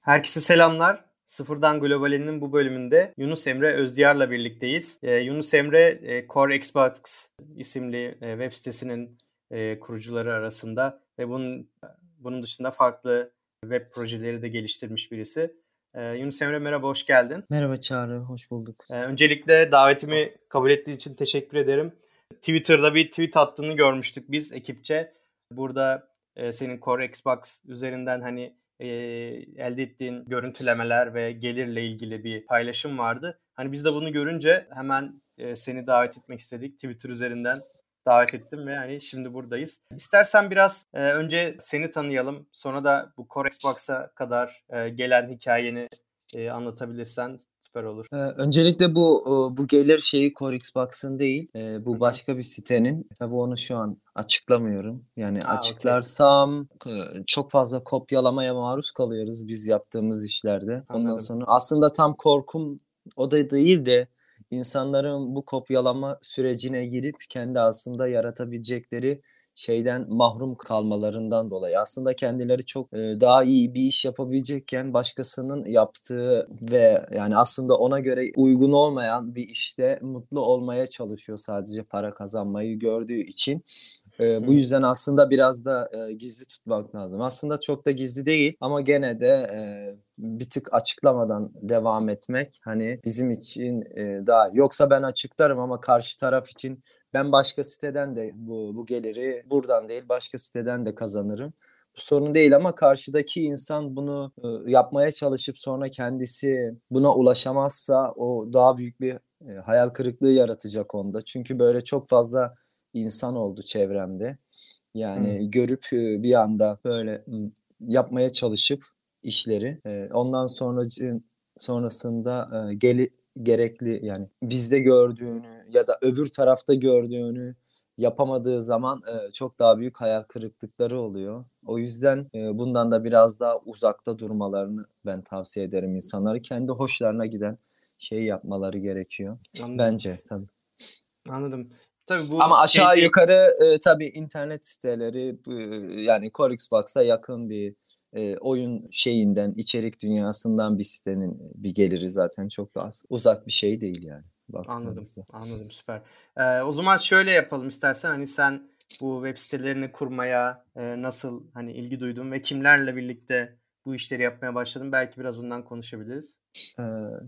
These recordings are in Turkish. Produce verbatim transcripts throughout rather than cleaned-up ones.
Herkese selamlar. Sıfırdan Globali'nin bu bölümünde Yunus Emre Özdiyar'la birlikteyiz. Ee, Yunus Emre, e, Core Xbox isimli e, web sitesinin e, kurucuları arasında ve bunun bunun dışında farklı web projeleri de geliştirmiş birisi. Ee, Yunus Emre merhaba, hoş geldin. Merhaba Çağrı, hoş bulduk. Ee, öncelikle davetimi kabul ettiğin için teşekkür ederim. Twitter'da bir tweet attığını görmüştük biz ekipçe. Burada e, senin Core Xbox üzerinden hani e, elde ettiğin görüntülemeler ve gelirle ilgili bir paylaşım vardı. Hani biz de bunu görünce hemen e, seni davet etmek istedik. Twitter üzerinden davet ettim ve hani şimdi buradayız. İstersen biraz e, önce seni tanıyalım. Sonra da bu Core Xbox'a kadar e, gelen hikayeni e, anlatabilirsen süper olur. Ee, öncelikle bu e, bu gelir şeyi Core Xbox'ın değil, e, Hı bu hı. başka bir sitenin. Tabii onu şu an açıklamıyorum. Yani Ha, okey. açıklarsam e, çok fazla kopyalamaya maruz kalıyoruz biz yaptığımız işlerde. Ondan Anladım. sonra aslında tam korkum o da değil de insanların bu kopyalama sürecine girip kendi aslında yaratabilecekleri şeyden mahrum kalmalarından dolayı. Aslında kendileri çok e, daha iyi bir iş yapabilecekken başkasının yaptığı ve yani aslında ona göre uygun olmayan bir işte mutlu olmaya çalışıyor sadece para kazanmayı gördüğü için. Hı E, bu hı. yüzden aslında biraz da e, gizli tutmak lazım. Aslında çok da gizli değil ama gene de e, bir tık açıklamadan devam etmek hani bizim için e, daha. Yoksa ben açıklarım ama karşı taraf için ben başka siteden de bu, bu geliri buradan değil başka siteden de kazanırım. Bu sorun değil ama karşıdaki insan bunu e, yapmaya çalışıp sonra kendisi buna ulaşamazsa o daha büyük bir e, hayal kırıklığı yaratacak onda. Çünkü böyle çok fazla insan oldu çevremde. Hı. Yani görüp e, bir anda böyle m, yapmaya çalışıp işleri e, ondan sonra sonrasında e, geli, gerekli yani bizde gördüğünü ya da öbür tarafta gördüğünü yapamadığı zaman e, çok daha büyük hayal kırıklıkları oluyor. O yüzden e, bundan da biraz daha uzakta durmalarını ben tavsiye ederim insanları. Kendi hoşlarına giden şeyi yapmaları gerekiyor. Anladım. Bence tabii. Anladım. Tabii bu Ama şey aşağı değil. yukarı e, tabii internet siteleri e, yani Core Xbox'a yakın bir e, oyun şeyinden, içerik dünyasından bir sitenin bir geliri zaten çok da az. Uzak bir şey değil yani Anladım. baktığınızda. Anladım. Süper. Ee, o zaman şöyle yapalım istersen, hani sen bu web sitelerini kurmaya e, nasıl hani ilgi duydun ve kimlerle birlikte bu işleri yapmaya başladın? Belki biraz ondan konuşabiliriz. Ee,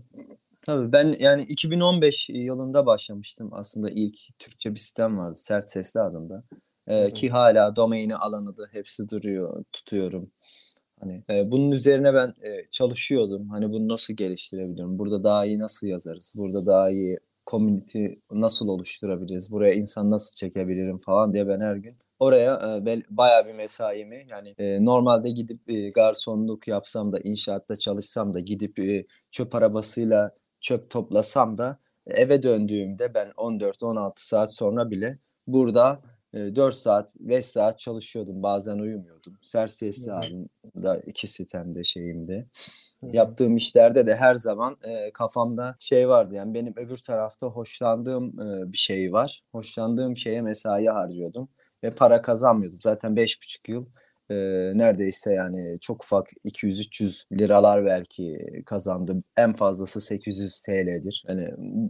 tabii ben yani iki bin on beş yılında başlamıştım aslında ilk Türkçe bir sitem vardı Sert Sesli adında. Hı Ee, hı. ki hala domaini alanı da hepsi duruyor, tutuyorum. Hani e, bunun üzerine ben e, çalışıyordum. Hani bunu nasıl geliştirebilirim? Burada daha iyi nasıl yazarız? Burada daha iyi community nasıl oluşturabiliriz? Buraya insan nasıl çekebilirim falan diye ben her gün oraya e, ben bayağı bir mesaimi yani e, normalde gidip e, garsonluk yapsam da inşaatta çalışsam da gidip e, çöp arabasıyla çöp toplasam da eve döndüğümde ben on dört on altı saat sonra bile burada e, dört saat beş saat çalışıyordum. Bazen uyumuyordum. Hı Serseri hı. halinde iki sitemde şeyimde. Hı hı. Yaptığım işlerde de her zaman e, kafamda şey vardı. Yani benim öbür tarafta hoşlandığım e, bir şey var. Hoşlandığım şeye mesai harcıyordum ve para kazanmıyordum. Zaten beş buçuk yıl e, neredeyse yani çok ufak iki yüz üç yüz liralar belki kazandım. En fazlası sekiz yüz T L'dir. Yani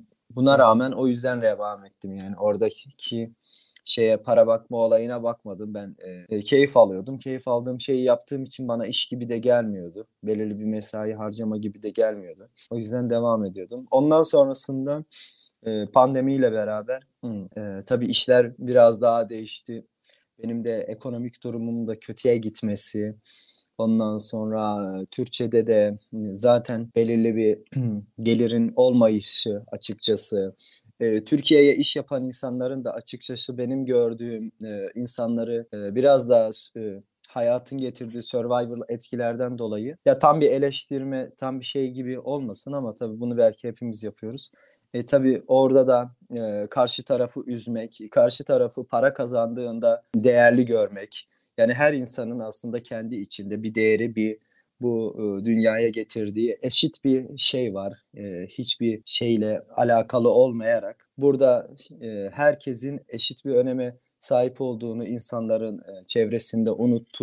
Hı buna hı. rağmen o yüzden devam ettim. Yani oradaki şeye para bakma olayına bakmadım. Ben e, e, keyif alıyordum. Keyif aldığım şeyi yaptığım için bana iş gibi de gelmiyordu. Belirli bir mesai harcama gibi de gelmiyordu. O yüzden devam ediyordum. Ondan sonrasında e, pandemiyle beraber hı, e, tabii işler biraz daha değişti. Benim de ekonomik durumumun da kötüye gitmesi. Ondan sonra e, Türkçe'de de zaten belirli bir gelirin olmayışı açıkçası. E, Türkiye'ye iş yapan insanların da açıkçası benim gördüğüm e, insanları e, biraz daha e, hayatın getirdiği survival etkilerden dolayı ya tam bir eleştirme, tam bir şey gibi olmasın ama tabii bunu belki hepimiz yapıyoruz. E, tabii orada da e, karşı tarafı üzmek, karşı tarafı para kazandığında değerli görmek. Yani her insanın aslında kendi içinde bir değeri, bir bu e, dünyaya getirdiği eşit bir şey var. E, hiçbir şeyle alakalı olmayarak burada e, herkesin eşit bir öneme sahip olduğunu insanların e, çevresinde unuttuğu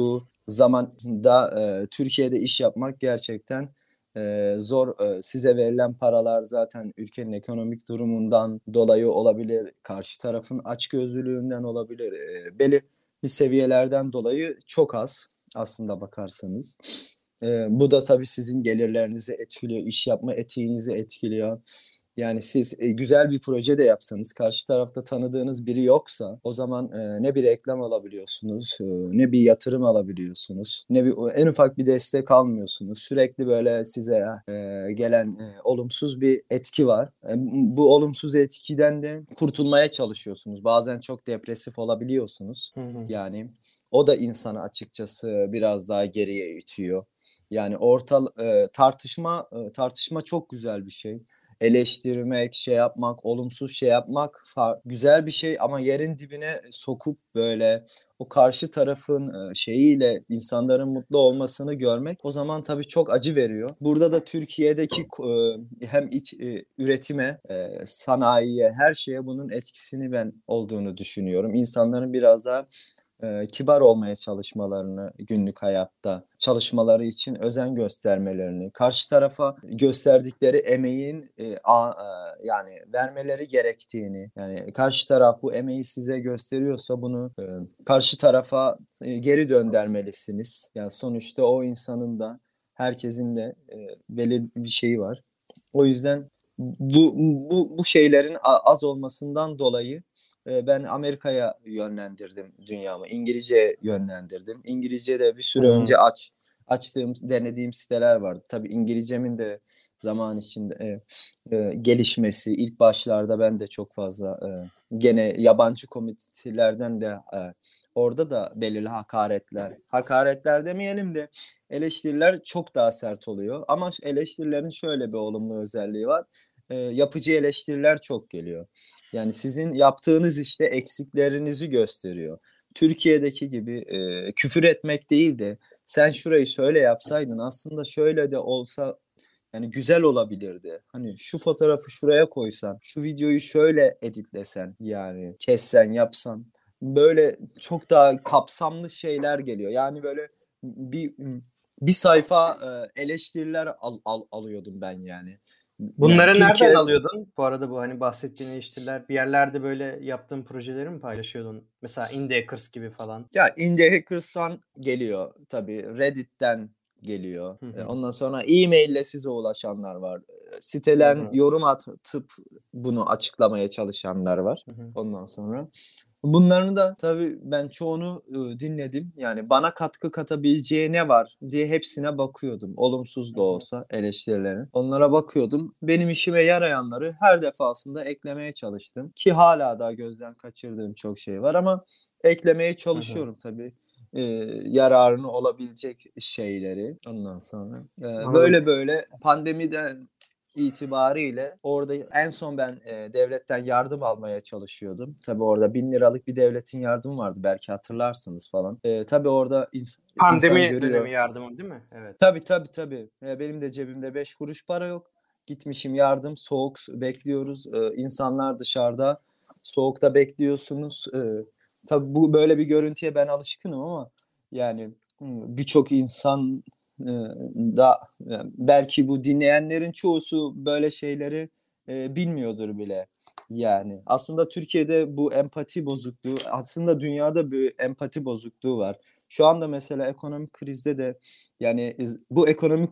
zamanda e, Türkiye'de iş yapmak gerçekten e, zor. E, size verilen paralar zaten ülkenin ekonomik durumundan dolayı olabilir, karşı tarafın açgözlülüğünden olabilir, e, belli bir seviyelerden dolayı çok az aslında bakarsanız. E, bu da tabii sizin gelirlerinizi etkiliyor, iş yapma etiğinizi etkiliyor. Yani siz e, güzel bir proje de yapsanız karşı tarafta tanıdığınız biri yoksa o zaman e, ne bir reklam alabiliyorsunuz, e, ne bir yatırım alabiliyorsunuz, ne bir en ufak bir destek almıyorsunuz. Sürekli böyle size e, gelen e, olumsuz bir etki var. E, bu olumsuz etkiden de kurtulmaya çalışıyorsunuz. Bazen çok depresif olabiliyorsunuz. Hı hı. Yani o da insanı açıkçası biraz daha geriye itiyor. Yani orta e, tartışma e, tartışma çok güzel bir şey. Eleştirmek, şey yapmak, olumsuz şey yapmak fa- güzel bir şey ama yerin dibine sokup böyle o karşı tarafın e, şeyiyle insanların mutlu olmasını görmek o zaman tabii çok acı veriyor. Burada da Türkiye'deki e, hem iç e, üretime, e, sanayiye, her şeye bunun etkisini ben olduğunu düşünüyorum. İnsanların biraz daha e, kibar olmaya çalışmalarını günlük hayatta çalışmaları için özen göstermelerini, karşı tarafa gösterdikleri emeğin e, a, e, yani vermeleri gerektiğini, yani karşı taraf bu emeği size gösteriyorsa bunu e, karşı tarafa e, geri döndürmelisiniz. Yani sonuçta o insanın da herkesin de e, belirli bir şeyi var. O yüzden bu bu bu şeylerin az olmasından dolayı e, ben Amerika'ya yönlendirdim dünyamı. İngilizce yönlendirdim. İngilizce de bir Hı süre hı. önce aç açtığım, denediğim siteler vardı. Tabii İngilizcemin de zaman içinde e, e, gelişmesi ilk başlarda ben de çok fazla e, gene yabancı komitelerden de e, orada da belirli hakaretler, hakaretler demeyelim de eleştiriler çok daha sert oluyor. Ama eleştirilerin şöyle bir olumlu özelliği var. E, yapıcı eleştiriler çok geliyor. Yani sizin yaptığınız işte eksiklerinizi gösteriyor. Türkiye'deki gibi e, küfür etmek değil de sen şurayı şöyle yapsaydın aslında şöyle de olsa yani güzel olabilirdi. Hani şu fotoğrafı şuraya koysan, şu videoyu şöyle editlesen yani kessen, yapsan. Böyle çok daha kapsamlı şeyler geliyor. Yani böyle bir bir sayfa e, eleştiriler al, al, alıyordum ben yani. Yani Bunları nereden Türkiye alıyordun? Bu arada bu hani bahsettiğin eleştiriler bir yerlerde böyle yaptığın projeleri mi paylaşıyordun? Mesela Indie Hackers gibi falan. ya Indie Hackers'tan geliyor tabii. Reddit'ten geliyor. Hı E, hı. Ondan sonra e-mail size ulaşanlar var. E, Hı Sitelen hı. yorum atıp bunu açıklamaya çalışanlar var. Hı hı. Ondan sonra bunların da tabii ben çoğunu e, dinledim. Yani bana katkı katabileceği ne var diye hepsine bakıyordum. Olumsuz Hı da hı. olsa eleştirilerin. Onlara bakıyordum. Benim işime yarayanları her defasında eklemeye çalıştım. Ki hala daha gözden kaçırdığım çok şey var ama eklemeye Hı hı. çalışıyorum tabii. E, yararını olabilecek şeyleri. Ondan sonra e, Anladım. böyle böyle pandemiden itibariyle orada en son ben e, devletten yardım almaya çalışıyordum. Tabii orada bin liralık bir devletin yardımı vardı belki hatırlarsınız falan. E, tabii orada ins- insan Pandemi dönemi görüyor. yardımı değil mi? Evet. Tabii tabii tabii. E, benim de cebimde beş kuruş para yok. Gitmişim yardım soğuk bekliyoruz. E, insanlar dışarıda soğukta bekliyorsunuz. E, tabii bu böyle bir görüntüye ben alışkınım ama yani hmm, birçok insan e, da yani belki bu dinleyenlerin çoğusu böyle şeyleri e, bilmiyordur bile. Yani aslında Türkiye'de bu empati bozukluğu, aslında dünyada bir empati bozukluğu var. Şu anda mesela ekonomik krizde de yani bu ekonomik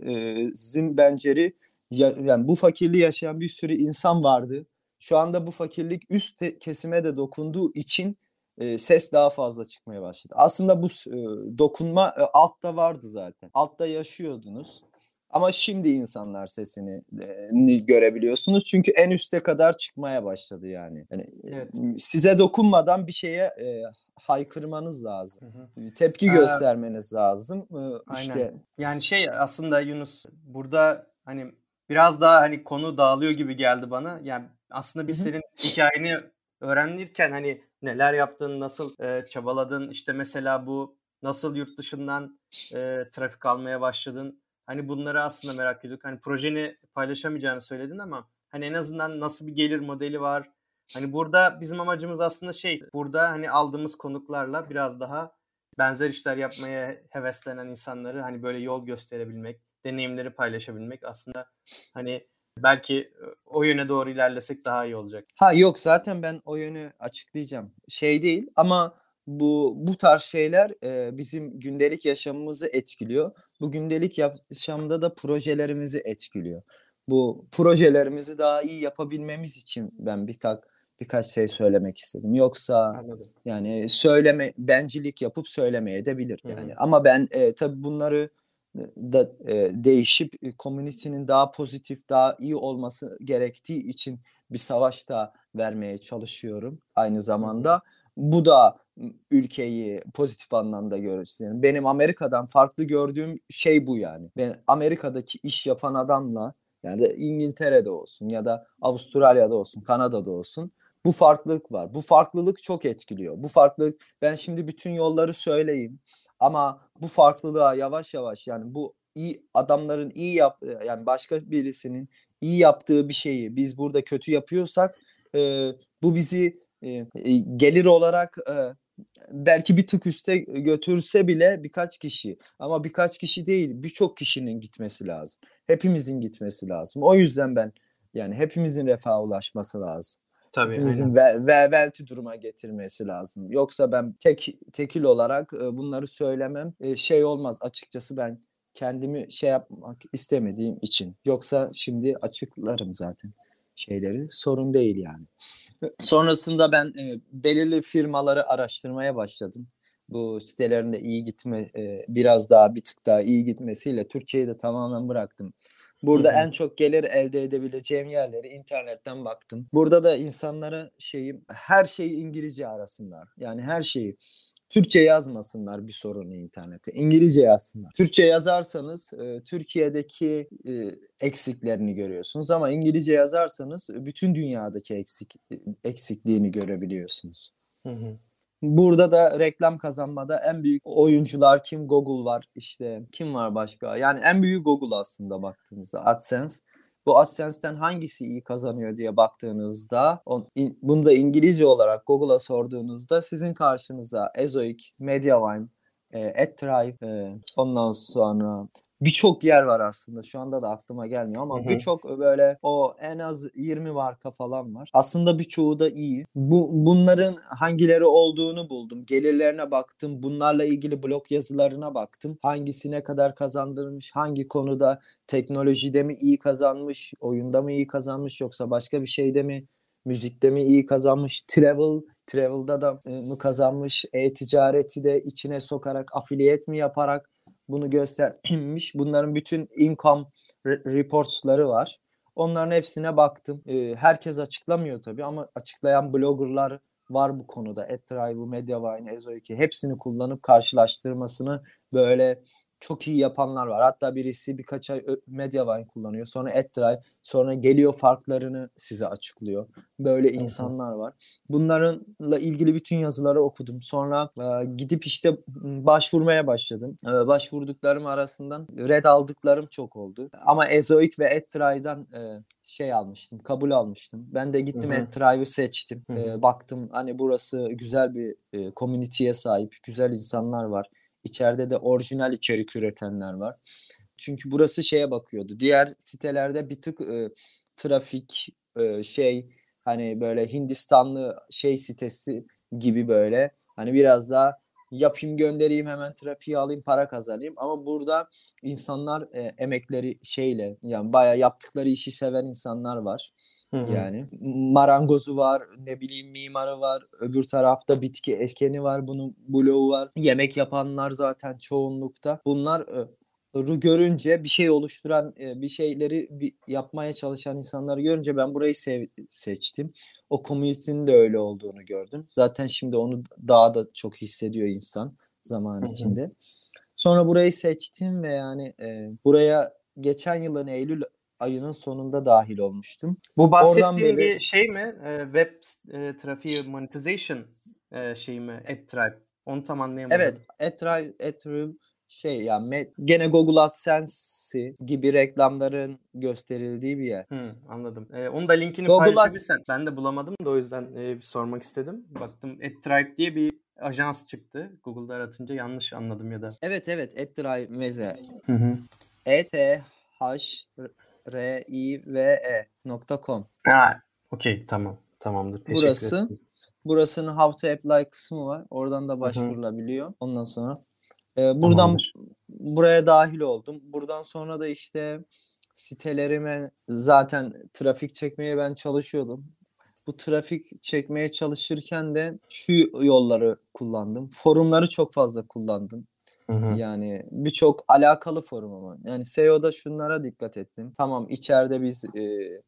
krizin benzeri ya, yani bu fakirliği yaşayan bir sürü insan vardı. Şu anda bu fakirlik üst kesime de dokunduğu için e, ses daha fazla çıkmaya başladı. Aslında bu e, dokunma e, altta vardı zaten. Altta yaşıyordunuz. Ama şimdi insanlar sesini e, görebiliyorsunuz. Çünkü en üste kadar çıkmaya başladı yani. Yani Evet. e, size dokunmadan bir şeye e, haykırmanız lazım. Hı hı. Tepki Ee, göstermeniz lazım. E, aynen. işte Yani şey aslında Yunus burada hani biraz daha hani konu dağılıyor gibi geldi bana. Yani aslında hı biz hı. senin hikayeni öğrenirken hani neler yaptın, nasıl e, çabaladın, işte mesela bu nasıl yurt dışından e, trafik almaya başladın. Hani bunları aslında merak ediyorduk. Hani projeni paylaşamayacağını söyledin ama hani en azından nasıl bir gelir modeli var. Hani burada bizim amacımız aslında şey, burada hani aldığımız konuklarla biraz daha benzer işler yapmaya heveslenen insanları hani böyle yol gösterebilmek, deneyimleri paylaşabilmek aslında hani belki o yöne doğru ilerlesek daha iyi olacak. Ha yok, zaten ben o yönü açıklayacağım. Şey değil ama bu bu tarz şeyler e, bizim gündelik yaşamımızı etkiliyor. Bu gündelik yaşamda da projelerimizi etkiliyor. Bu projelerimizi daha iyi yapabilmemiz için ben bir tak birkaç şey söylemek istedim. Yoksa Anladım. yani söyleme bencillik yapıp söylemeye de bilir Hı hı. yani. Ama ben e, tabii bunları da e, değişip e, community'nin daha pozitif, daha iyi olması gerektiği için bir savaş da vermeye çalışıyorum aynı zamanda. Hı hı. Bu da ülkeyi pozitif anlamda gösteriyor. Benim Amerika'dan farklı gördüğüm şey bu yani. Ben Amerika'daki iş yapan adamla yani de İngiltere'de olsun ya da Avustralya'da olsun, Kanada'da olsun bu farklılık var. Bu farklılık çok etkiliyor. Bu farklılık, ben şimdi bütün yolları söyleyeyim ama bu farklılığa yavaş yavaş yani bu iyi adamların iyi yap yani başka birisinin iyi yaptığı bir şeyi biz burada kötü yapıyorsak e, bu bizi e, gelir olarak e, belki bir tık üste götürse bile birkaç kişi ama birkaç kişi değil birçok kişinin gitmesi lazım. Hepimizin gitmesi lazım. O yüzden ben yani hepimizin refaha ulaşması lazım. Tabii, Hepimizin aynen. ve, ve velti duruma getirmesi lazım. Yoksa ben tek tekil olarak e, bunları söylemem e, şey olmaz. Açıkçası ben kendimi şey yapmak istemediğim için. Yoksa şimdi açıklarım zaten şeyleri. Sorun değil yani. Sonrasında ben e, belirli firmaları araştırmaya başladım. Bu sitelerinde iyi gitme, e, biraz daha bir tık daha iyi gitmesiyle Türkçeyi de tamamen bıraktım. Burada Hı hı. en çok gelir elde edebileceğim yerleri internetten baktım. Burada da insanlara şeyi her şeyi İngilizce arasınlar. Yani her şeyi Türkçe yazmasınlar bir sorunu internete. İngilizce yazsınlar. Türkçe yazarsanız e, Türkiye'deki e, eksiklerini görüyorsunuz ama İngilizce yazarsanız bütün dünyadaki eksik eksikliğini görebiliyorsunuz. Hı hı. Burada da reklam kazanmada en büyük oyuncular kim? Google var. İşte kim var başka? Yani en büyük Google aslında baktığınızda AdSense. Bu AdSense'ten hangisi iyi kazanıyor diye baktığınızda on, in, bunu da İngilizce olarak Google'a sorduğunuzda sizin karşınıza Ezoic, Mediavine, e, AdThrive, e, ondan sonra birçok yer var aslında. Şu anda da aklıma gelmiyor Hı ama hı. birçok böyle o en az yirmi marka falan var. Aslında birçoğu da iyi. Bu bunların hangileri olduğunu buldum. Gelirlerine baktım. Bunlarla ilgili blog yazılarına baktım. Hangisi ne kadar kazandırmış, hangi konuda teknolojide mi iyi kazanmış, oyunda mı iyi kazanmış yoksa başka bir şeyde mi, müzikte mi iyi kazanmış, travel, travel'da da mı kazanmış, e-ticareti de içine sokarak, affiliate mi yaparak bunu göstermiş. Bunların bütün income reports'ları var. Onların hepsine baktım. Ee, herkes açıklamıyor tabii ama açıklayan bloggerlar var bu konuda. AdThrive'ı, Mediavine, Ezoic'i hepsini kullanıp karşılaştırmasını böyle çok iyi yapanlar var. Hatta birisi birkaç ay Mediavine kullanıyor. Sonra AdThrive, sonra geliyor farklarını size açıklıyor. Böyle Hı hı. insanlar var. Bunlarla ilgili bütün yazıları okudum. Sonra e, gidip işte başvurmaya başladım. E, başvurduklarım arasından red aldıklarım çok oldu. Ama Ezoic ve AdThrive'dan e, şey almıştım, kabul almıştım. Ben de Hı gittim hı. AdThrive'ı seçtim. Hı hı. E, baktım hani burası güzel bir e, community'ye sahip, güzel insanlar var. İçeride de orijinal içerik üretenler var. Çünkü burası şeye bakıyordu. Diğer sitelerde bir tık e, trafik e, şey hani böyle Hindistanlı şey sitesi gibi böyle hani biraz daha yapayım göndereyim hemen trafiği alayım para kazanayım ama burada insanlar e, emekleri şeyle yani bayağı yaptıkları işi seven insanlar var. Hı hı. Yani marangozu var, ne bileyim mimarı var, öbür tarafta bitki ekeni var, bunun bloğu var. Yemek yapanlar zaten çoğunlukta. Bunlar e, görünce bir şey oluşturan, e, bir şeyleri bir, yapmaya çalışan insanları görünce ben burayı sev, seçtim. O komünitenin de öyle olduğunu gördüm. Zaten şimdi onu daha da çok hissediyor insan zaman Hı hı. içinde. Sonra burayı seçtim ve yani e, buraya geçen yılın Eylül ayının sonunda dahil olmuştum. Bu Oradan bahsettiğin beri bir şey mi? E, web e, trafiği monetization e, şey mi? AdThrive. Onu tam evet, anlayamadım. Ethereum, Ethereum şey yani gene Google AdSense gibi reklamların gösterildiği bir yer. Hı, anladım. E, onu da linkini Google Ads paylaşabilirsen. Ben de bulamadım da o yüzden e, bir sormak istedim. Baktım AdThrive diye bir ajans çıktı. Google'da aratınca yanlış anladım ya da. Evet evet Etdrive Meze. Hı hı. E T H R I V E nokta com. Ha, okey tamam. Tamamdır. Teşekkür Burası. ederim. Burasının How to Apply kısmı var. Oradan da Hı hı. başvurulabiliyor. Ondan sonra e, buradan Tamamdır. buraya dahil oldum. Buradan sonra da işte sitelerime zaten trafik çekmeye ben çalışıyordum. Bu trafik çekmeye çalışırken de şu yolları kullandım. Forumları çok fazla kullandım. Hı hı. Yani birçok alakalı forum ama. Yani S E O'da şunlara dikkat ettim. Tamam içeride biz e,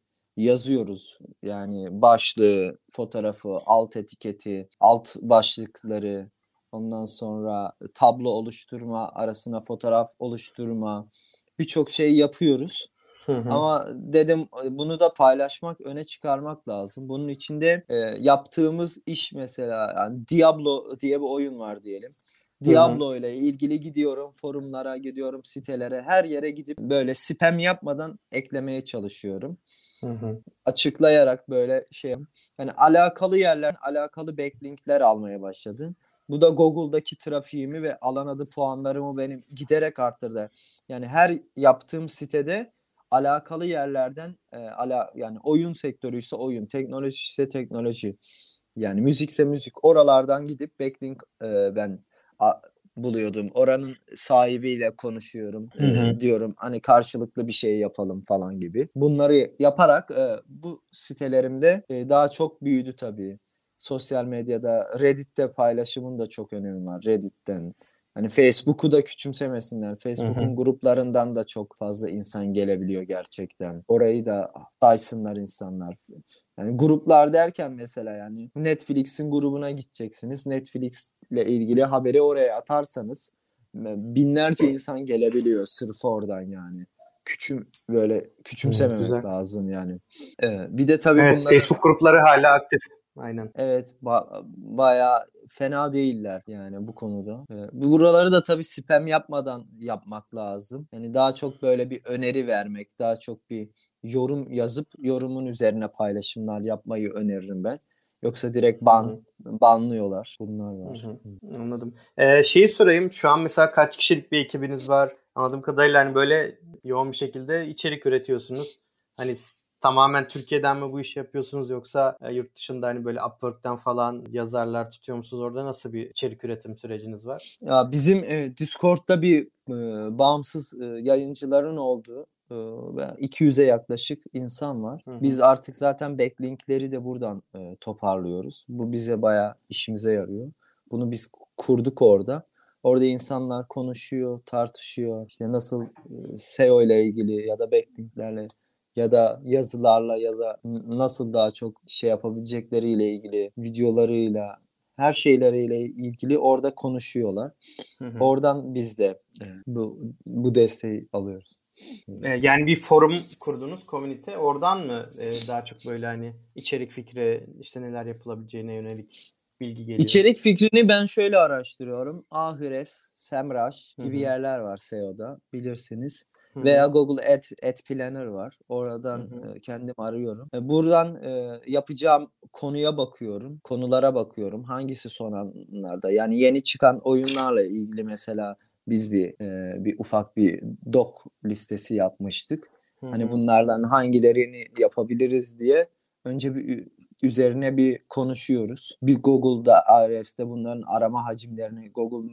yazıyoruz. Yani başlığı, fotoğrafı, alt etiketi, alt başlıkları, ondan sonra tablo oluşturma, arasına fotoğraf oluşturma. Birçok şey yapıyoruz. Hı hı. Ama dedim bunu da paylaşmak, öne çıkarmak lazım. Bunun içinde e, yaptığımız iş mesela yani Diablo diye bir oyun var diyelim. Hı hı. Diablo ile ilgili gidiyorum, forumlara gidiyorum, sitelere, her yere gidip böyle spam yapmadan eklemeye çalışıyorum. Hı hı. Açıklayarak böyle şey yani alakalı yerler, alakalı backlinkler almaya başladım. Bu da Google'daki trafiğimi ve alan adı puanlarımı benim giderek arttırdı. Yani her yaptığım sitede alakalı yerlerden e, ala yani oyun sektörü ise oyun, teknoloji ise teknoloji. Yani müzikse müzik. Oralardan gidip backlink e, ben a, buluyordum. Oranın sahibiyle konuşuyorum. Hı hı. E, diyorum hani karşılıklı bir şey yapalım falan gibi. Bunları yaparak e, bu sitelerimde e, daha çok büyüdü tabii. Sosyal medyada Reddit'te paylaşımın da çok önemi var. Reddit'ten. Hani Facebook'u da küçümsemesinler. Hı hı. Facebook'un gruplarından da çok fazla insan gelebiliyor gerçekten. Orayı da saysınlar insanlar. Yani gruplar derken mesela yani Netflix'in grubuna gideceksiniz. Netflix ile ilgili haberi oraya atarsanız binlerce insan gelebiliyor sırf oradan yani. Küçüm böyle Hı, küçümsememek güzel. lazım yani. Ee, bir de tabii Evet, bunların Facebook grupları hala aktif. Aynen. evet ba- bayağı fena değiller yani bu konuda. Ee, buraları da tabii spam yapmadan yapmak lazım. Yani daha çok böyle bir öneri vermek, daha çok bir yorum yazıp yorumun üzerine paylaşımlar yapmayı öneririm ben. Yoksa direkt Hı ban hı. banlıyorlar. Bunlar Hı var. hı. Anladım. Ee, şeyi sorayım. Şu an mesela kaç kişilik bir ekibiniz var? Anladığım kadarıyla hani böyle yoğun bir şekilde içerik üretiyorsunuz. Hani s- tamamen Türkiye'den mi bu işi yapıyorsunuz yoksa e, yurt dışında hani böyle Upwork'tan falan yazarlar tutuyor musunuz? Orada nasıl bir içerik üretim süreciniz var? Ya bizim e, Discord'da bir e, bağımsız e, yayıncıların olduğu e, ve iki yüze yaklaşık insan var. Hı hı. Biz artık zaten backlinkleri de buradan e, toparlıyoruz. Bu bize bayağı işimize yarıyor. Bunu biz kurduk orada. Orada insanlar konuşuyor, tartışıyor. İşte nasıl e, S E O ile ilgili ya da backlinklerle ya da yazılarla ya da n- nasıl daha çok şey yapabilecekleriyle ilgili videolarıyla her şeyleriyle ilgili orada konuşuyorlar. Hı hı. Oradan biz de e, bu bu desteği alıyoruz. E, yani bir forum kurdunuz, komünite. Oradan mı e, daha çok böyle hani içerik fikri, işte neler yapılabileceğine yönelik bilgi geliyor? İçerik fikrini ben şöyle araştırıyorum. Ahrefs, Semrush Hı gibi hı. yerler var S E O'da bilirsiniz. Hı Veya hı. Google Ad, Ad Planner var. Hı Oradan hı. e, kendim arıyorum. E, buradan e, yapacağım konuya bakıyorum. Konulara bakıyorum. Hangisi son anlarda? Yani yeni çıkan oyunlarla ilgili mesela biz bir e, bir ufak bir doc listesi yapmıştık. Hı Hani hı. bunlardan hangilerini yapabiliriz diye önce bir üzerine bir konuşuyoruz. Bir Google'da Ahrefs'te bunların arama hacimlerini Google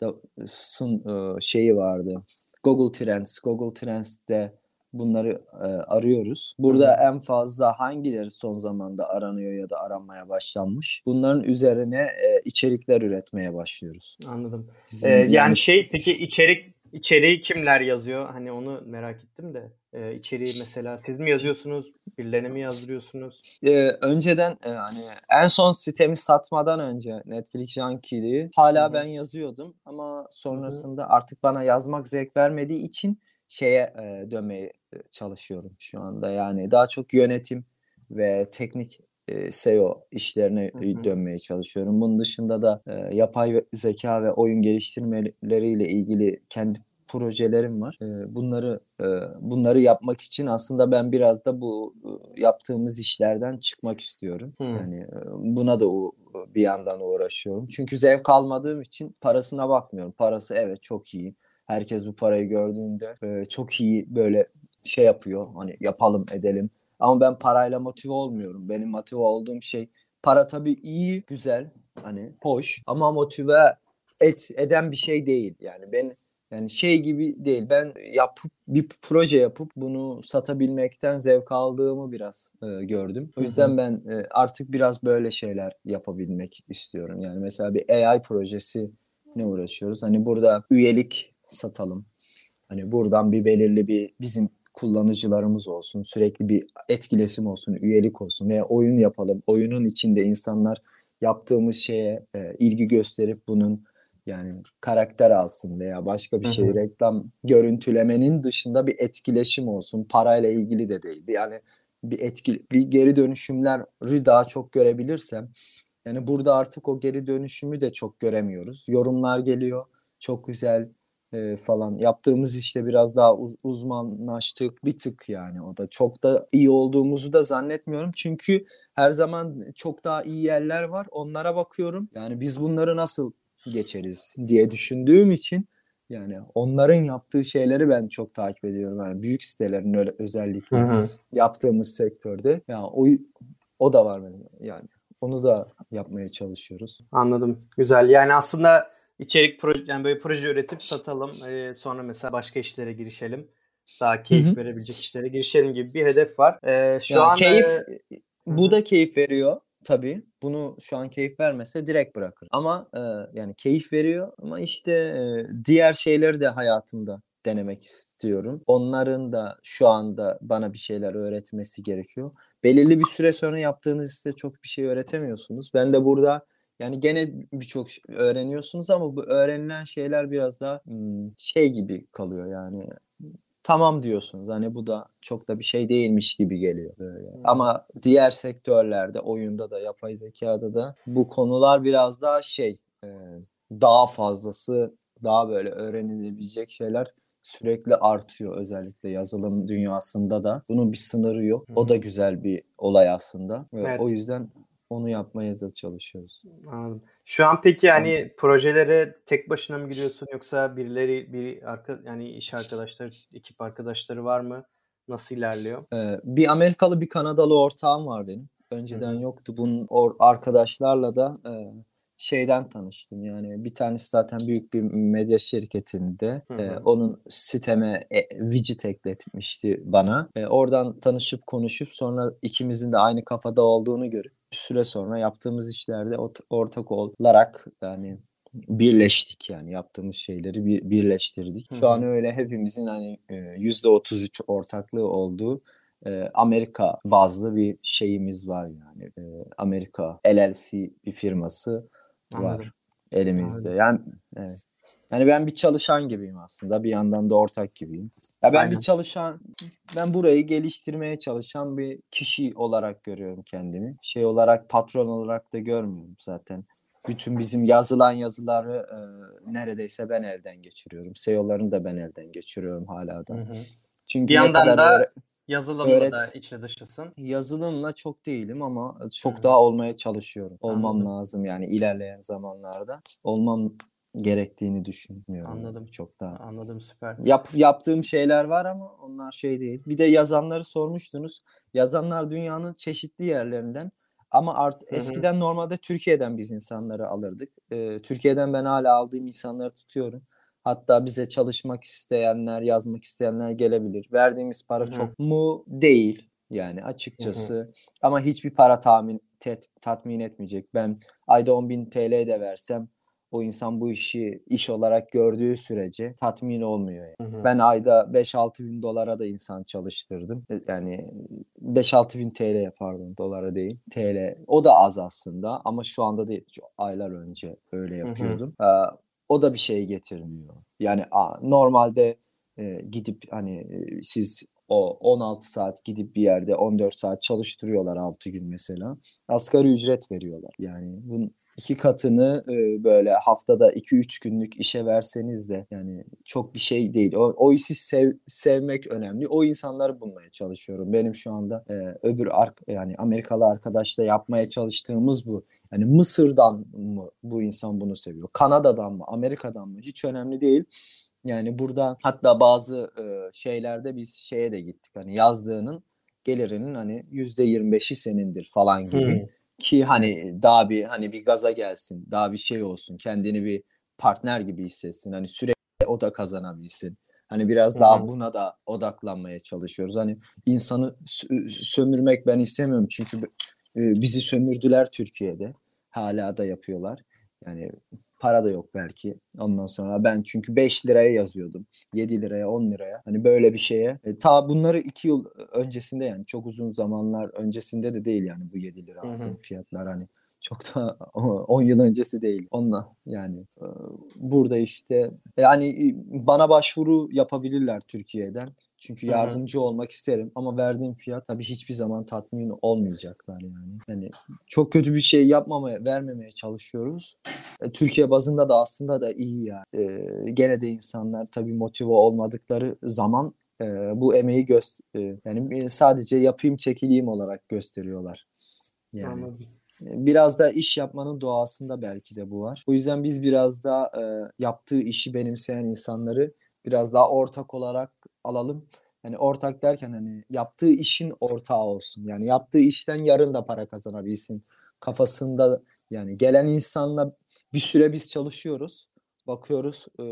News'ın e, şeyi vardı. Google Trends, Google Trends'te bunları e, arıyoruz. Hı Burada hı. en fazla hangileri son zamanda aranıyor ya da aranmaya başlanmış? Bunların üzerine e, içerikler üretmeye başlıyoruz. Anladım. Ee, Bizim yani yani şey peki içerik içeriği kimler yazıyor? Hani onu merak ettim de. Ee, içeriği mesela siz mi yazıyorsunuz? Birilerine mi yazdırıyorsunuz? e, önceden e, hani en son sitemi satmadan önce Netflix Junkie'yi Hı hala ben hı. yazıyordum ama Hı hı. sonrasında artık bana yazmak zevk vermediği için şeye e, dönmeye e, çalışıyorum şu anda. Yani daha çok yönetim ve teknik e, S E O işlerine Hı e, hı. dönmeye çalışıyorum. Bunun dışında da e, yapay zeka ve oyun geliştirmeleriyle ilgili kendi projelerim var. E, bunları e, bunları yapmak için aslında ben biraz da bu e, yaptığımız işlerden çıkmak istiyorum. Hı. Yani e, buna da o bir yandan uğraşıyorum. Çünkü zevk almadığım için parasına bakmıyorum. Parası evet çok iyi. Herkes bu parayı gördüğünde e, çok iyi böyle şey yapıyor. Hani yapalım edelim. Ama ben parayla motive olmuyorum. Benim motive olduğum şey para tabii iyi, güzel, hani hoş ama motive et eden bir şey değil. Yani ben yani şey gibi değil. Ben yapıp bir proje yapıp bunu satabilmekten zevk aldığımı biraz e, gördüm. O Hı hı. yüzden ben e, artık biraz böyle şeyler yapabilmek istiyorum. Yani mesela bir A I projesi ne uğraşıyoruz? Hani burada üyelik satalım. Hani buradan bir belirli bir bizim kullanıcılarımız olsun, sürekli bir etkileşim olsun, üyelik olsun veya oyun yapalım. Oyunun içinde insanlar yaptığımız şeye e, ilgi gösterip bunun yani karakter alsın veya başka bir Hı şey hı. reklam görüntülemenin dışında bir etkileşim olsun. Parayla ilgili de değil. Yani bir etki bir geri dönüşümleri daha çok görebilirsem yani burada artık o geri dönüşümü de çok göremiyoruz. Yorumlar geliyor. Çok güzel e, falan. Yaptığımız işte biraz daha uz- uzmanlaştık bir tık yani. O da çok da iyi olduğumuzu da zannetmiyorum. Çünkü her zaman çok daha iyi yerler var. Onlara bakıyorum. Yani biz bunları nasıl geçeriz diye düşündüğüm için yani onların yaptığı şeyleri ben çok takip ediyorum. Yani büyük sitelerin öyle Hı özellikle hı. yaptığımız sektörde. Yani o o da var benim yani. Onu da yapmaya çalışıyoruz. Anladım. Güzel. Yani aslında içerik proje, yani böyle proje üretip satalım. Ee, sonra mesela başka işlere girişelim. Daha Hı hı. keyif verebilecek işlere girişelim gibi bir hedef var. Ee, şu Ya an keyif e, hı bu hı. da keyif veriyor tabii. Bunu şu an keyif vermese direkt bırakır. Ama e, yani keyif veriyor ama işte e, diğer şeyleri de hayatımda denemek istiyorum. Onların da şu anda bana bir şeyler öğretmesi gerekiyor. Belirli bir süre sonra yaptığınız işte çok bir şey öğretemiyorsunuz. Ben de burada yani gene birçok şey öğreniyorsunuz ama bu öğrenilen şeyler biraz daha hmm, şey gibi kalıyor yani tamam diyorsunuz. Hani bu da çok da bir şey değilmiş gibi geliyor böyle. Hı. Ama diğer sektörlerde, oyunda da, yapay zekada da bu konular biraz daha şey, e, daha fazlası, daha böyle öğrenilebilecek şeyler sürekli artıyor. Özellikle yazılım dünyasında da. Bunun bir sınırı yok. Hı O da hı. güzel bir olay aslında. Ve o Evet. yüzden onu yapmaya da çalışıyoruz. Anladım. Şu an peki Ama yani projelere tek başına mı gidiyorsun yoksa birileri bir arka yani iş arkadaşları, ekip arkadaşları var mı? Nasıl ilerliyor? Ee, bir Amerikalı bir Kanadalı ortağım var benim. Hı Önceden hı. yoktu. Bunun or- arkadaşlarla da e, şeyden tanıştım. Yani bir tanesi zaten büyük bir medya şirketinde. Hı E, hı. onun siteme e, widget ekletmişti bana. E, oradan tanışıp konuşup sonra ikimizin de aynı kafada olduğunu görüp bir süre sonra yaptığımız işlerde ort- ortak olarak yani birleştik yani yaptığımız şeyleri bir, birleştirdik. Hı Şu an hı. öyle hepimizin hani e, yüzde otuz üç ortaklığı olduğu e, Amerika bazlı bir şeyimiz var yani. E, Amerika L L C bir firması var Anladım. elimizde. Anladım. Yani evet. Yani ben bir çalışan gibiyim aslında. Bir yandan da ortak gibiyim. Ya ben bir Aynen. çalışan, ben burayı geliştirmeye çalışan bir kişi olarak görüyorum kendimi. Şey olarak, patron olarak da görmüyorum zaten. Bütün bizim yazılan yazıları e, neredeyse ben elden geçiriyorum. S E O'larını da ben elden geçiriyorum hala Hı da. hı. Bir Çünkü ne yandan kadar da öğre- yazılımla da öğret içli dışısın. yazılımla çok değilim ama Hı çok hı. daha olmaya çalışıyorum. Olmam Anladım. lazım yani ilerleyen zamanlarda. Olmam gerektiğini düşünmüyorum yani Anladım. çok daha. Anladım, süper. Yap, yaptığım şeyler var ama onlar şey değil. Bir de yazanları sormuştunuz. Yazanlar dünyanın çeşitli yerlerinden. Ama art, Hı hı. eskiden normalde Türkiye'den biz insanları alırdık. Ee, Türkiye'den ben hala aldığım insanları tutuyorum. Hatta bize çalışmak isteyenler, yazmak isteyenler gelebilir. Verdiğimiz Hı para hı. çok mu? Değil. Yani Hı hı. açıkçası. Ama hiçbir para tahmin, tet- tatmin etmeyecek. Ben ayda on bin T L de versem o insan bu işi iş olarak gördüğü sürece tatmin olmuyor yani. Hı hı. Ben ayda beş altı bin dolara da insan çalıştırdım. Yani beş altı bin T L pardon dolara değil. T L o da az aslında ama şu anda değil. Çok aylar önce öyle Hı hı. yapıyordum. Ee, o da bir şey getirmiyor. Yani a, normalde e, gidip hani e, siz o on altı saat gidip bir yerde on dört saat çalıştırıyorlar altı gün mesela. Asgari ücret veriyorlar. Yani bunun iki katını e, böyle haftada iki üç günlük işe verseniz de yani çok bir şey değil. O, o işi sev, sevmek önemli. O insanları bulmaya çalışıyorum. Benim şu anda e, öbür ar- yani Amerikalı arkadaşla yapmaya çalıştığımız bu. Yani Mısır'dan mı bu insan bunu seviyor? Kanada'dan mı? Amerika'dan mı? Hiç önemli değil. Yani burada hatta bazı e, şeylerde biz şeye de gittik. Hani yazdığının gelirinin hani yüzde yirmi beşi senindir falan gibi. Hmm, Ki evet. hani daha bir hani bir gaza gelsin, daha bir şey olsun, kendini bir partner gibi hissetsin. Hani sürekli o da kazanabilsin. Hani biraz Hı daha hı. buna da odaklanmaya çalışıyoruz. Hani insanı sö- sömürmek ben istemiyorum çünkü e, bizi sömürdüler Türkiye'de. Hala da yapıyorlar. Yani para da yok belki. Ondan sonra ben çünkü beş liraya yazıyordum. yedi liraya, on liraya. Hani böyle bir şeye. E, ta bunları iki yıl öncesinde yani çok uzun zamanlar öncesinde de değil yani bu yedi lira Hı hı. aldığım fiyatlar hani çok da on yıl öncesi değil. Onunla yani e, burada işte yani e, bana başvuru yapabilirler Türkiye'den. Çünkü Hı hı. yardımcı olmak isterim ama verdiğim fiyat tabii hiçbir zaman tatmin olmayacaklar yani. Yani çok kötü bir şey yapmamaya, vermemeye çalışıyoruz. E, Türkiye bazında da aslında da iyi yani. E, gene de insanlar tabii motive olmadıkları zaman e, bu emeği göz e, yani sadece yapayım çekileyim olarak gösteriyorlar. Yani Anladım. e, biraz da iş yapmanın doğasında belki de bu var. O yüzden biz biraz daha e, yaptığı işi benimseyen insanları biraz daha ortak olarak alalım. Yani ortak derken hani yaptığı işin ortağı olsun. Yani yaptığı işten yarın da para kazanabilsin. Kafasında yani gelen insanla bir süre biz çalışıyoruz. Bakıyoruz e,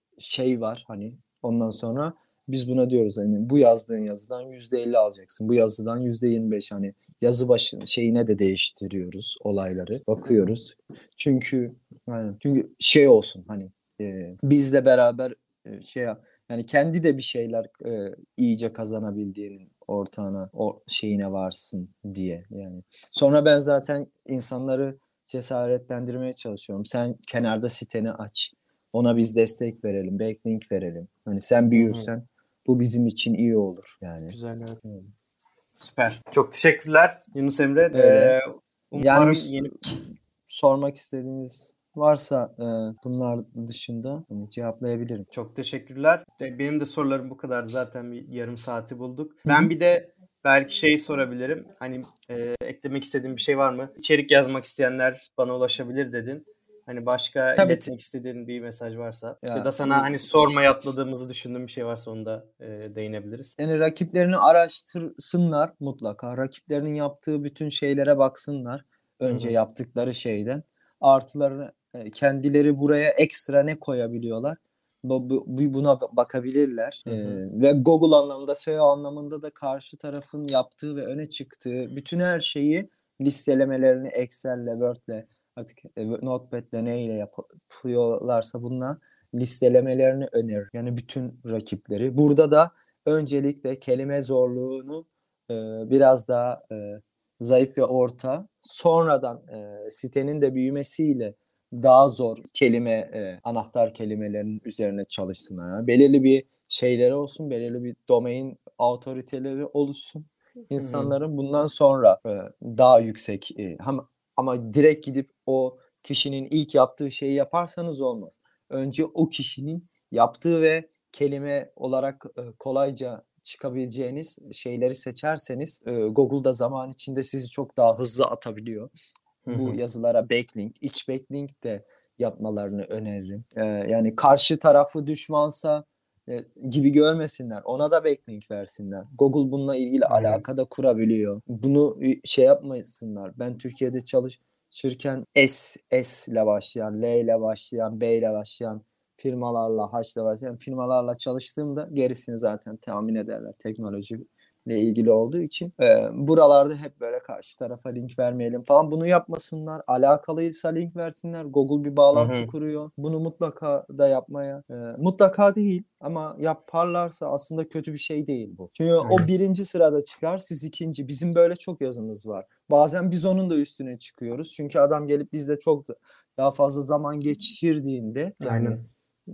şey var hani ondan sonra biz buna diyoruz hani bu yazdığın yazıdan yüzde elli alacaksın. Bu yazıdan yüzde yirmi beş hani yazı başı şeyine de değiştiriyoruz olayları. Hı hı. Bakıyoruz. Çünkü yani çünkü şey olsun hani e, bizle beraber e, şey yap- yani kendi de bir şeyler e, iyice kazanabildiğinin ortağına o şeyine varsın diye yani. Sonra ben zaten insanları cesaretlendirmeye çalışıyorum. Sen kenarda siteni aç. Ona biz destek verelim, backlink verelim. Hani sen Hı hı. büyürsen bu bizim için iyi olur yani. Güzel, evet. Evet. Süper. Çok teşekkürler Yunus Emre. Öyle. Ee, Yani bir umarım yeni sormak istediğiniz varsa e, bunlar dışında hani cevaplayabilirim. Çok teşekkürler. E, Benim de sorularım bu kadar. Zaten bir yarım saati bulduk. Hı hı. Ben bir de belki şey sorabilirim. Hani e, eklemek istediğin bir şey var mı? İçerik yazmak isteyenler bana ulaşabilir dedin. Hani başka Tabii t- iletmek istediğin bir mesaj varsa ya ya da sana e, hani sormaya atladığımızı düşündüğün bir şey varsa onu da e, değinebiliriz. yani rakiplerini araştırsınlar mutlaka. Rakiplerinin yaptığı bütün şeylere baksınlar. Hı Önce hı. yaptıkları şeyden. Artılarını e, kendileri buraya ekstra ne koyabiliyorlar? Bu, bu- bu- buna ba- bakabilirler. Hı E, hı. ve Google anlamında, S E O anlamında da karşı tarafın yaptığı ve öne çıktığı bütün her şeyi listelemelerini Excel'le, Word'le, artık e, Notepad'le neyle yapıyorlarsa bunlar listelemelerini önerir. Yani bütün rakipleri. Burada da öncelikle kelime zorluğunu e, biraz daha e, zayıf ve orta. Sonradan e, sitenin de büyümesiyle daha zor kelime, e, anahtar kelimelerin üzerine çalışsınlar. Yani belirli bir şeyleri olsun, belirli bir domain otoriteleri oluşsun. Hı hı. İnsanların bundan sonra e, daha yüksek e, ama, ama direkt gidip o kişinin ilk yaptığı şeyi yaparsanız olmaz. Önce o kişinin yaptığı ve kelime olarak e, kolayca çıkabileceğiniz şeyleri seçerseniz e, Google'da zaman içinde sizi çok daha hızlı atabiliyor. Hı Bu hı. yazılara backlink, iç backlink de yapmalarını öneririm. E, yani karşı tarafı düşmansa e, gibi görmesinler. Ona da backlink versinler. Google bununla ilgili Aynen. alaka da kurabiliyor. Bunu e, şey yapmasınlar. Ben Türkiye'de çalışırken S, S ile başlayan, L ile başlayan, B ile başlayan firmalarla, H ile başlayan firmalarla çalıştığımda gerisini zaten tahmin ederler. Teknoloji ile ilgili olduğu için e, buralarda hep böyle karşı tarafa link vermeyelim falan bunu yapmasınlar. Alakalıysa link versinler. Google bir Hı bağlantı hı. kuruyor. Bunu mutlaka da yapmaya e, mutlaka değil ama yaparlarsa aslında kötü bir şey değil bu. Çünkü o Aynen. birinci sırada çıkar, siz ikinci. Bizim böyle çok yazımız var. Bazen biz onun da üstüne çıkıyoruz. Çünkü adam gelip bizde çok da daha fazla zaman geçirdiğinde yani Aynen.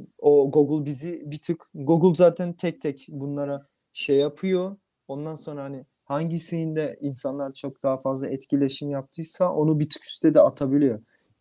o Google bizi bir tık Google zaten tek tek bunlara şey yapıyor. Ondan sonra hani hangisinde insanlar çok daha fazla etkileşim yaptıysa onu bir tık üstte de atabiliyor.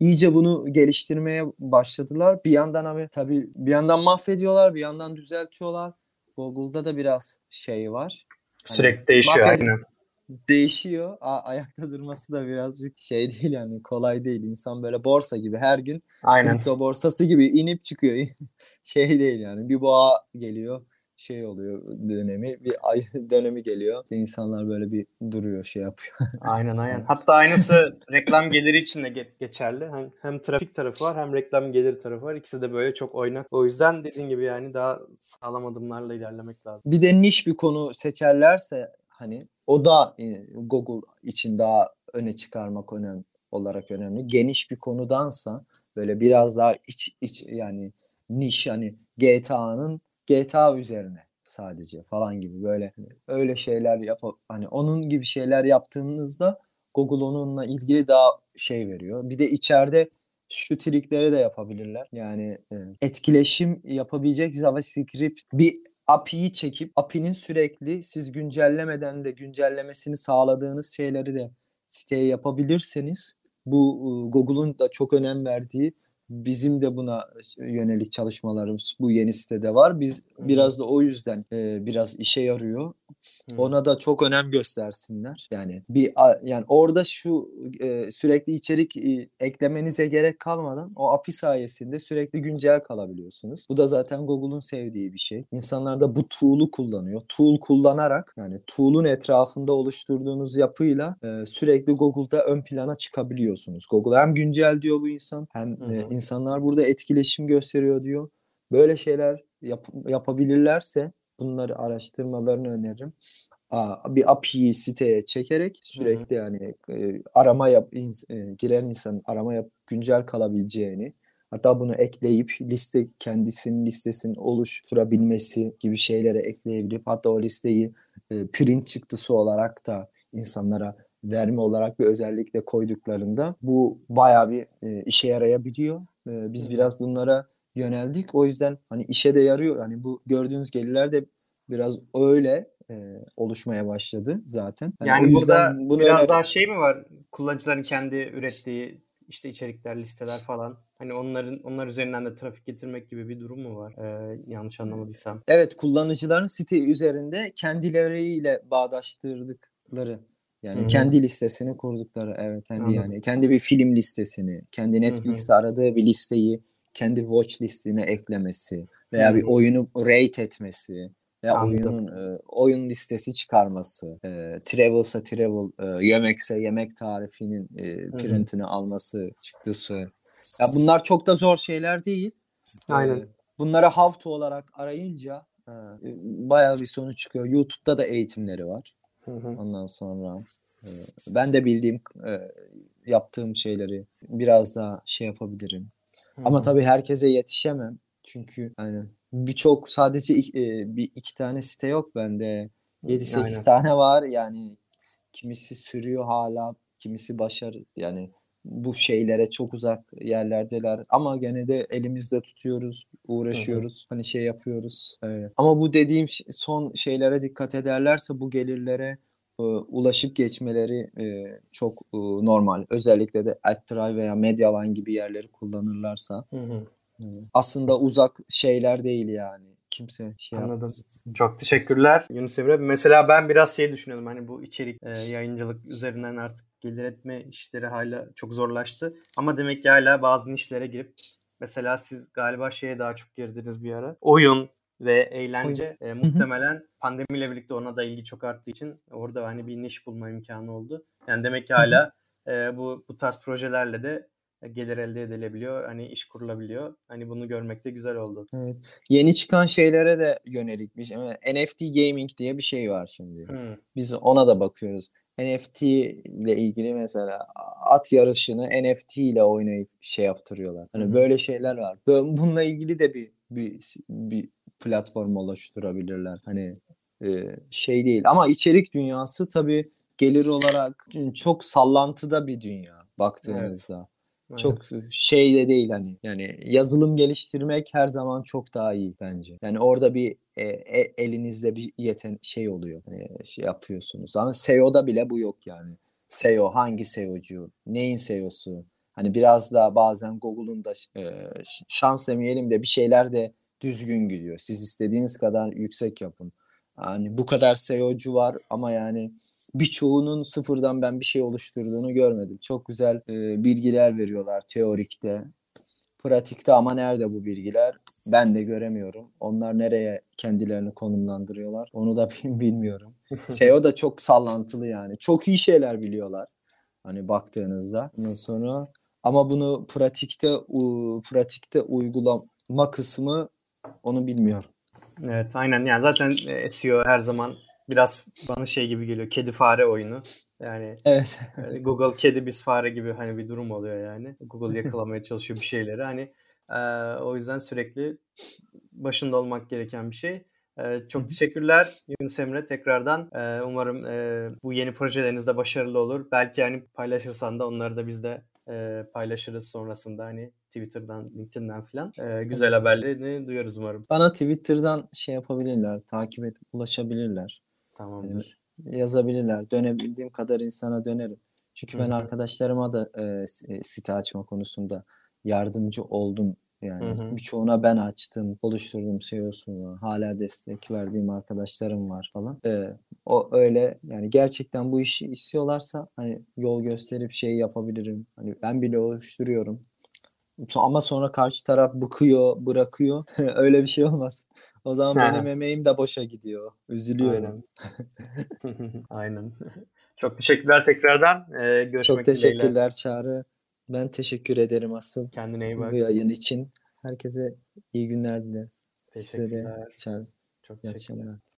iyice bunu geliştirmeye başladılar. Bir yandan abi tabii bir yandan mahvediyorlar, bir yandan düzeltiyorlar. Google'da da biraz şey var. Hani Sürekli değişiyor mahved aynen. değişiyor. A- ayakta durması da birazcık şey değil yani kolay değil. İnsan böyle borsa gibi her gün Aynen. kripto borsası gibi inip çıkıyor. Şey değil yani. Bir boğa geliyor, şey oluyor dönemi, bir ay dönemi geliyor. İnsanlar böyle bir duruyor, şey yapıyor. Aynen aynen. Hatta aynısı reklam geliri için de ge- geçerli. Hem, hem trafik tarafı var hem reklam gelir tarafı var. İkisi de böyle çok oynak. O yüzden dediğin gibi yani daha sağlam adımlarla ilerlemek lazım. Bir de niş bir konu seçerlerse hani o da e, Google için daha öne çıkarmak önemli olarak önemli. Geniş bir konudansa böyle biraz daha iç iç yani niş hani G T A'nın G T A üzerine sadece falan gibi böyle öyle şeyler yap hani onun gibi şeyler yaptığınızda Google onunla ilgili daha şey veriyor. Bir de içeride şu trikleri de yapabilirler. Yani e, etkileşim yapabilecek JavaScript bir A P I'yi çekip A P I'nin sürekli siz güncellemeden de güncellemesini sağladığınız şeyleri de siteye yapabilirseniz bu e, Google'un da çok önem verdiği bizim de buna yönelik çalışmalarımız bu yeni sitede var. Biz Hı hı. biraz da o yüzden e, biraz işe yarıyor. Hı. Ona da çok önem göstersinler. Yani bir a- yani orada şu e, sürekli içerik e, eklemenize gerek kalmadan o A P I sayesinde sürekli güncel kalabiliyorsunuz. Bu da zaten Google'un sevdiği bir şey. İnsanlar da bu tool'u kullanıyor. Tool kullanarak yani tool'un etrafında oluşturduğunuz yapıyla e, sürekli Google'da ön plana çıkabiliyorsunuz. Google hem güncel diyor bu insan hem Hı e, hı. insanlar burada etkileşim gösteriyor diyor. Böyle şeyler yap- yapabilirlerse bunları araştırmalarını öneririm. A- bir A P I'yi siteye çekerek Hı hı. sürekli yani e, arama yap ins- e, giren insanın arama yap güncel kalabileceğini hatta bunu ekleyip liste kendisinin listesini oluşturabilmesi gibi şeylere ekleyebilip hatta o listeyi e, print çıktısı olarak da insanlara verme olarak bir özellik de koyduklarında bu bayağı bir e, işe yarayabiliyor. E, Hı biz hı. biraz bunlara yöneldik. O yüzden hani işe de yarıyor. Hani bu gördüğünüz gelirler de biraz öyle e, oluşmaya başladı zaten. Hani o Yani burada yüzden bunu biraz öneririm. daha şey mi var? Kullanıcıların kendi ürettiği işte içerikler, listeler falan. Hani onların onlar üzerinden de trafik getirmek gibi bir durum mu var? Ee, yanlış anlamadıysam. Evet, kullanıcıların site üzerinde kendileriyle bağdaştırdıkları Hı yani hı. kendi listesini kurdukları evet kendi Anladım. yani kendi bir film listesini, kendi Hı hı. Netflix'te aradığı bir listeyi kendi watch listine eklemesi Hı veya bir hı. oyunu rate etmesi veya Anladım. oyunun e, oyun listesi çıkarması, e, travel'sa travel, e, yemekse yemek tarifinin e, Hı hı. printini alması, çıktısı. Ya bunlar çok da zor şeyler değil. Aynen. E, Bunları how to olarak arayınca e, bayağı bir sonuç çıkıyor. YouTube'da da eğitimleri var. Hı hı. Ondan sonra e, ben de bildiğim e, yaptığım şeyleri biraz daha şey yapabilirim. Hı Ama hı. tabii herkese yetişemem. Çünkü hani birçok sadece ik- e, bir iki tane site yok bende. Yedi sekiz Aynen. tane var. Yani kimisi sürüyor hala, kimisi başarı yani bu şeylere çok uzak yerlerdeler ama gene de elimizde tutuyoruz, Hı hı. uğraşıyoruz, hani şey yapıyoruz. Evet. Ama bu dediğim ş- son şeylere dikkat ederlerse bu gelirlere e, ulaşıp geçmeleri e, çok e, normal. Özellikle de AdThrive veya Medialine gibi yerleri kullanırlarsa. Hı hı. e, Aslında uzak şeyler değil yani. Kimse şey Anladım. yapmaz. Çok teşekkürler Yunus Emre. Mesela ben biraz şey düşünüyordum. Hani bu içerik e, yayıncılık üzerinden artık gelir etme işleri hala çok zorlaştı. Ama demek ki hala bazı nişlere girip mesela siz galiba şeye daha çok girdiniz bir ara. Oyun ve Oyun. eğlence e, Hı hı. muhtemelen pandemiyle birlikte ona da ilgi çok arttığı için orada hani bir niş bulma imkanı oldu. Yani demek ki Hı hı. hala e, bu bu tarz projelerle de gelir elde edilebiliyor. Hani iş kurulabiliyor. Hani bunu görmek de güzel oldu. Evet. Yeni çıkan şeylere de yönelik bir şey. N F T gaming diye bir şey var şimdi. Hmm. Biz ona da bakıyoruz. N F T ile ilgili mesela at yarışını N F T ile oynayıp şey yaptırıyorlar. Hı Hani hı. böyle şeyler var. Böyle, bununla ilgili de bir bir bir platform oluşturabilirler. Hani e, şey değil. Ama içerik dünyası tabii gelir olarak çok sallantıda bir dünya Evet. baktığınızda. Aynen. Çok şey de değil hani. Yani yazılım geliştirmek her zaman çok daha iyi bence. Yani orada bir e, e- elinizde bir yeten şey oluyor. E, şey yapıyorsunuz. Ama S E O'da bile bu yok yani. S E O hangi S E O'cu? Neyin S E O'su? Hani biraz da bazen Google'un da e, şans demeyelim de bir şeyler de düzgün gidiyor. Siz istediğiniz kadar yüksek yapın. Yani bu kadar S E O'cu var ama yani birçoğunun sıfırdan ben bir şey oluşturduğunu görmedim. Çok güzel e, bilgiler veriyorlar teorikte. Pratikte ama nerede bu bilgiler? Ben de göremiyorum. Onlar nereye kendilerini konumlandırıyorlar? Onu da bilmiyorum. S E O da çok sallantılı yani. Çok iyi şeyler biliyorlar. Hani baktığınızda. Ondan sonra ama bunu pratikte u, pratikte uygulama kısmı onu bilmiyorum. Evet, aynen. Yani zaten e, S E O her zaman biraz bana şey gibi geliyor. Kedi fare oyunu. Yani Evet. e, Google kedi biz fare gibi hani bir durum oluyor yani. Google yakalamaya çalışıyor bir şeyleri. Hani e, o yüzden sürekli başında olmak gereken bir şey. E, çok teşekkürler Yunus Emre tekrardan. E, umarım e, bu yeni projelerinizde başarılı olur. Belki hani paylaşırsan da onları da biz de e, paylaşırız sonrasında hani Twitter'dan, LinkedIn'den falan. E, güzel haberlerini duyarız umarım. Bana Twitter'dan şey yapabilirler, takip edip ulaşabilirler. Yani Tamamdır. yazabilirler. Dönebildiğim kadar insana dönerim. Çünkü Hı ben hı. arkadaşlarıma da e, site açma konusunda yardımcı oldum. Hı Yani hı. birçoğuna ben açtım, oluşturdum S E O'sunu. Hala destek verdiğim arkadaşlarım var falan. E, o öyle yani gerçekten bu işi istiyorlarsa hani yol gösterip şey yapabilirim. Hani ben bile oluşturuyorum. Ama sonra karşı taraf bıkıyor, bırakıyor. Öyle bir şey olmaz. O zaman benim emeğim de boşa gidiyor. Üzülüyorum. Aynen. Aynen. Çok teşekkürler tekrardan. Ee, Çok görüşmek dileğiyle. teşekkürler Çağrı. Ben teşekkür ederim asıl Kendine iyi bu bak. yayın için. Herkese iyi günler dilerim. Size de Teşekkürler. Çağrı. Çok İyi teşekkürler. akşamlar.